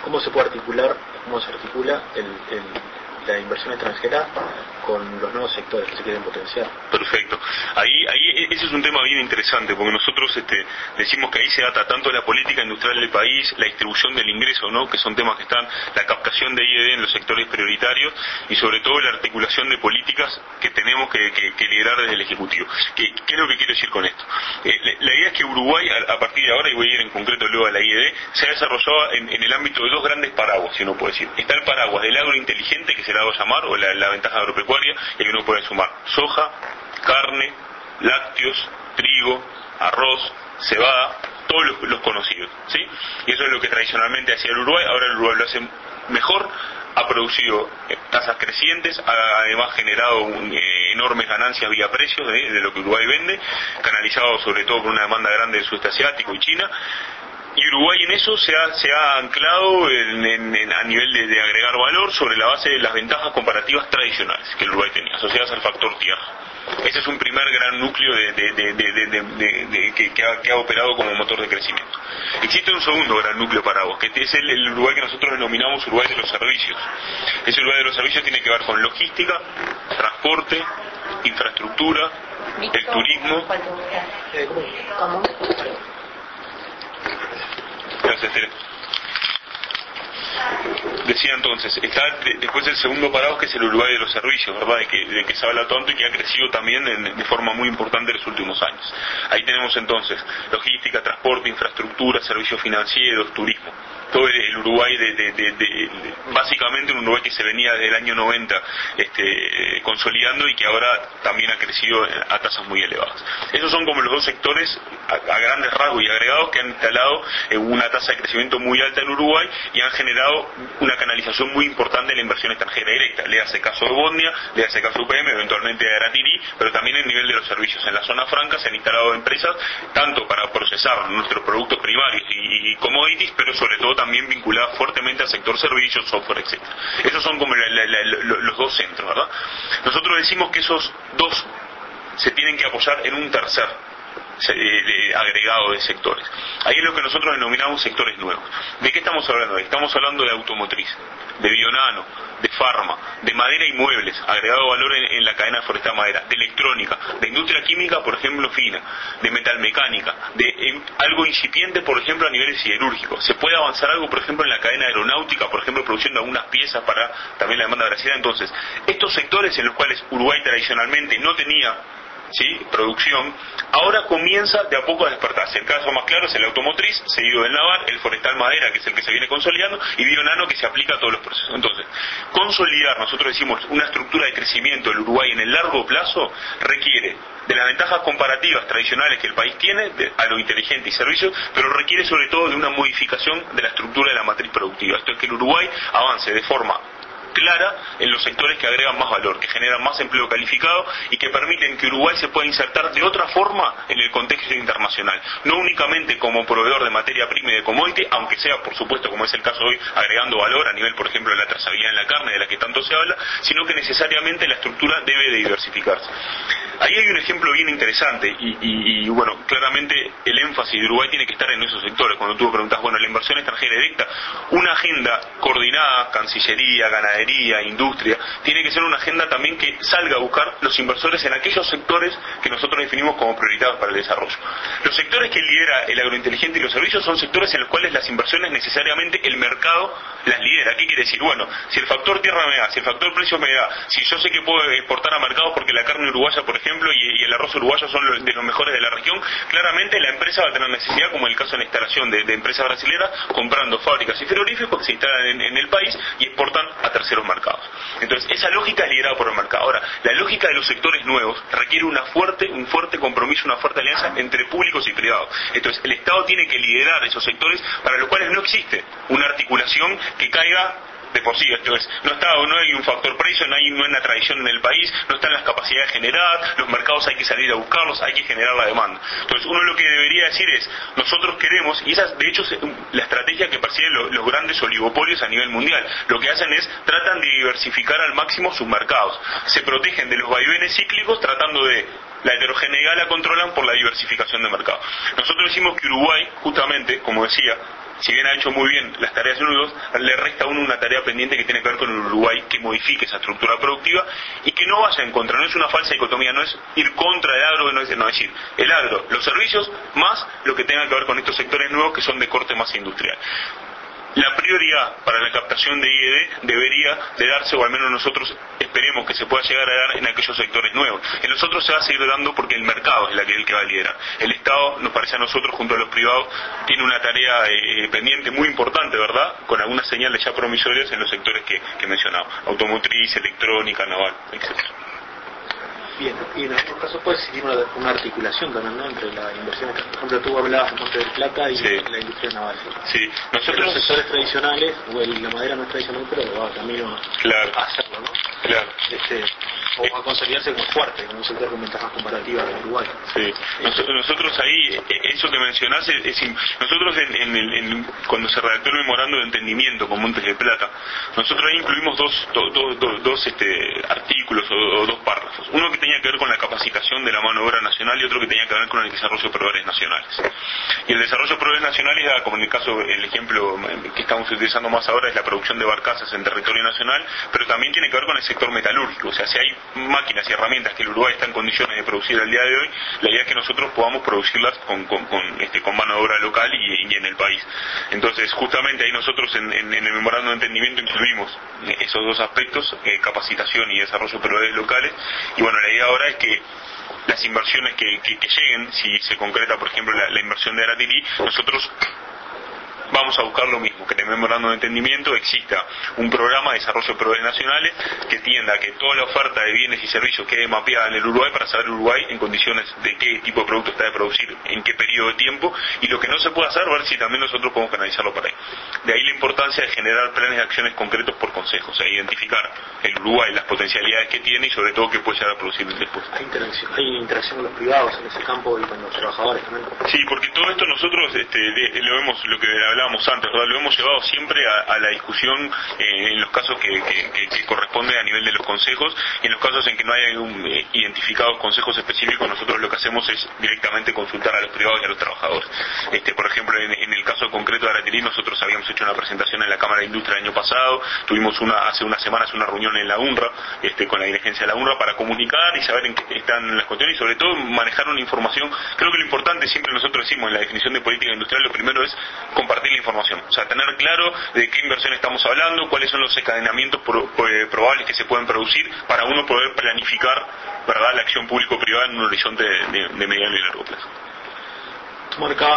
cómo se puede articular, cómo se articula la inversión extranjera con los nuevos sectores que se quieren potenciar. Perfecto. Ahí ese es un tema bien interesante, porque nosotros decimos que ahí se ata tanto la política industrial del país, la distribución del ingreso, ¿no?, que son temas que están, la captación de I+D en los sectores prioritarios, y sobre todo la articulación de políticas que tenemos que liderar desde el Ejecutivo. ¿Qué es lo que quiero decir con esto? La idea es que Uruguay, a partir de ahora, y voy a ir en concreto luego a la I+D, se ha desarrollado en el ámbito de dos grandes paraguas, si uno puede decir. Está el paraguas del agrointeligente, que se le ha dado a llamar, o la ventaja agropecuaria, y que uno puede sumar soja, carne, lácteos, trigo, arroz, cebada, todos los conocidos, ¿sí? Y eso es lo que tradicionalmente hacía el Uruguay. Ahora el Uruguay lo hace mejor, ha producido tasas crecientes, ha además generado enormes ganancias vía precios de lo que Uruguay vende, canalizado sobre todo por una demanda grande del sudeste asiático y China. Y Uruguay en eso se ha anclado a nivel de agregar valor sobre la base de las ventajas comparativas tradicionales que el Uruguay tenía, asociadas al factor tierra. Ese es un primer gran núcleo que ha operado como motor de crecimiento. Existe un segundo gran núcleo paraguas, que es el Uruguay que nosotros denominamos Uruguay de los servicios. Ese Uruguay de los servicios tiene que ver con logística, transporte, infraestructura, el turismo. ¿Cómo? Gracias, Tere. Decía entonces, está después el segundo paraguas, que es el Uruguay de los servicios, ¿verdad? De que se habla tanto y que ha crecido también de forma muy importante en los últimos años. Ahí tenemos entonces logística, transporte, infraestructura, servicios financieros, turismo. Todo el Uruguay, básicamente un Uruguay que se venía desde el año 90 consolidando, y que ahora también ha crecido a tasas muy elevadas. Esos son como los dos sectores a grandes rasgos y agregados que han instalado una tasa de crecimiento muy alta en Uruguay y han generado una canalización muy importante de la inversión extranjera directa. Le hace caso de Bondia, le hace caso de UPM, eventualmente de Aratirí, pero también en el nivel de los servicios. En la zona franca se han instalado empresas tanto para procesar nuestros productos primarios y commodities, pero sobre todo también vinculadas fuertemente al sector servicios, software, etc. Esos son como los dos centros, ¿verdad? Nosotros decimos que esos dos se tienen que apoyar en un tercer agregado de sectores. Ahí es lo que nosotros denominamos sectores nuevos. ¿De qué estamos hablando? Estamos hablando de automotriz, de bionano, de farma, de madera y muebles, agregado valor en la cadena forestal madera, de electrónica, de industria química, por ejemplo, fina, de metalmecánica, de algo incipiente, por ejemplo, a niveles siderúrgicos. Se puede avanzar algo, por ejemplo, en la cadena aeronáutica, por ejemplo, produciendo algunas piezas para también la demanda brasileña. Entonces, estos sectores en los cuales Uruguay tradicionalmente no tenía producción, ahora comienza de a poco a despertarse. El caso más claro es el automotriz, seguido del naval, el forestal madera, que es el que se viene consolidando, y bionano, que se aplica a todos los procesos. Entonces, consolidar, nosotros decimos, una estructura de crecimiento del Uruguay en el largo plazo requiere de las ventajas comparativas tradicionales que el país tiene, a lo inteligente y servicios, pero requiere sobre todo de una modificación de la estructura de la matriz productiva. Esto es que el Uruguay avance de forma clara en los sectores que agregan más valor, que generan más empleo calificado y que permiten que Uruguay se pueda insertar de otra forma en el contexto internacional, no únicamente como proveedor de materia prima y de commodity, aunque sea, por supuesto, como es el caso hoy, agregando valor a nivel, por ejemplo, de la trazabilidad en la carne, de la que tanto se habla, sino que necesariamente la estructura debe de diversificarse. Ahí hay un ejemplo bien interesante y bueno, claramente el énfasis de Uruguay tiene que estar en esos sectores. Cuando tú preguntas, bueno, la inversión extranjera directa, una agenda coordinada, Cancillería, ganadería, industria, tiene que ser una agenda también que salga a buscar los inversores en aquellos sectores que nosotros definimos como prioritarios para el desarrollo. Los sectores que lidera el agrointeligente y los servicios son sectores en los cuales las inversiones necesariamente el mercado las lidera. ¿Qué quiere decir? Bueno, si el factor tierra me da, si el factor precio me da, si yo sé que puedo exportar a mercados porque la carne uruguaya, por ejemplo, y el arroz uruguayo son de los mejores de la región, claramente la empresa va a tener necesidad, como en el caso de la instalación de empresas brasileñas, comprando fábricas y frigoríficos que se instalan en el país y exportan a terceros mercados. Entonces, esa lógica es liderada por el mercado. Ahora, la lógica de los sectores nuevos requiere un fuerte compromiso, una fuerte alianza entre públicos y privados. Entonces, el Estado tiene que liderar esos sectores para los cuales no existe una articulación que caiga de por sí. Esto es, no hay un factor precio, no hay una tradición en el país, no están las capacidades generadas, los mercados hay que salir a buscarlos, hay que generar la demanda. Entonces, uno lo que debería decir es, nosotros queremos, y esa de hecho es la estrategia que persiguen los grandes oligopolios a nivel mundial, lo que hacen es, tratan de diversificar al máximo sus mercados, se protegen de los vaivenes cíclicos tratando de la heterogeneidad la controlan por la diversificación de mercado. Nosotros decimos que Uruguay, justamente, como decía, si bien ha hecho muy bien las tareas en nudos, le resta a uno una tarea pendiente que tiene que ver con el Uruguay, que modifique esa estructura productiva y que no vaya en contra. No es una falsa dicotomía, no es ir contra el agro, no es decir, el agro, los servicios, más lo que tenga que ver con estos sectores nuevos que son de corte más industrial. La prioridad para la captación de IED debería de darse, o al menos nosotros esperemos que se pueda llegar a dar en aquellos sectores nuevos. En los otros se va a seguir dando porque el mercado es el que va a liderar. El Estado, nos parece a nosotros, junto a los privados, tiene una tarea pendiente muy importante, ¿verdad?, con algunas señales ya promisorias en los sectores que mencionaba: automotriz, electrónica, naval, etc. Bien, y en algunos casos puede existir una articulación también, ¿no?, entre la inversión. Por ejemplo, tú hablabas de Monte del Plata y la industria naval. Sí, nosotros los sectores tradicionales, la madera no es tradicional, pero va camino a hacerlo, ¿no? Claro. O a consolidarse como fuerte, como un sector con ventajas comparativas en Uruguay. Sí. Nosotros ahí, eso que mencionás, nosotros cuando se redactó el memorando de entendimiento con Montes del Plata, nosotros ahí incluimos dos artículos o dos párrafos. Uno que tenía que ver con la capacitación de la mano de obra nacional y otro que tenía que ver con el desarrollo de proveedores nacionales. Y el desarrollo de proveedores nacionales, como en el caso, el ejemplo que estamos utilizando más ahora es la producción de barcazas en territorio nacional, pero también tiene que ver con el sector metalúrgico. O sea, si hay máquinas y herramientas que el Uruguay está en condiciones de producir al día de hoy, la idea es que nosotros podamos producirlas con mano de obra local y en el país. Entonces, justamente ahí nosotros en el memorando de entendimiento incluimos esos dos aspectos, capacitación y desarrollo de proveedores locales. Y bueno, la idea ahora es que las inversiones que lleguen, si se concreta por ejemplo la inversión de Aratilí, nosotros vamos a buscar lo mismo, que en el memorando de entendimiento exista un programa de desarrollo de proveedores nacionales que tienda a que toda la oferta de bienes y servicios quede mapeada en el Uruguay para saber Uruguay en condiciones de qué tipo de producto está de producir, en qué periodo de tiempo, y lo que no se puede hacer, ver si también nosotros podemos canalizarlo para ahí. De ahí la importancia de generar planes de acciones concretos por consejos, o sea, identificar el Uruguay, las potencialidades que tiene y sobre todo qué puede llegar a producir después. Hay interacción con los privados en ese campo y con los trabajadores también. Sí, porque todo esto nosotros lo que hablábamos antes, ¿verdad?, lo hemos llevado siempre a la discusión en los casos que corresponde a nivel de los consejos, y en los casos en que no hay identificados consejos específicos, nosotros lo que hacemos es directamente consultar a los privados y a los trabajadores. Por ejemplo, en el caso concreto de Aratilí, nosotros habíamos hecho una presentación en la Cámara de Industria el año pasado, tuvimos hace unas semanas una reunión en la UNRWA, con la dirigencia de la UNRWA, para comunicar y saber en qué están las cuestiones y sobre todo manejar una información. Creo que lo importante, siempre nosotros decimos en la definición de política industrial, lo primero es compartir la información, o sea, tener claro de qué inversión estamos hablando, cuáles son los encadenamientos probables que se pueden producir para uno poder planificar, ¿verdad?, la acción público-privada en un horizonte de mediano y largo plazo.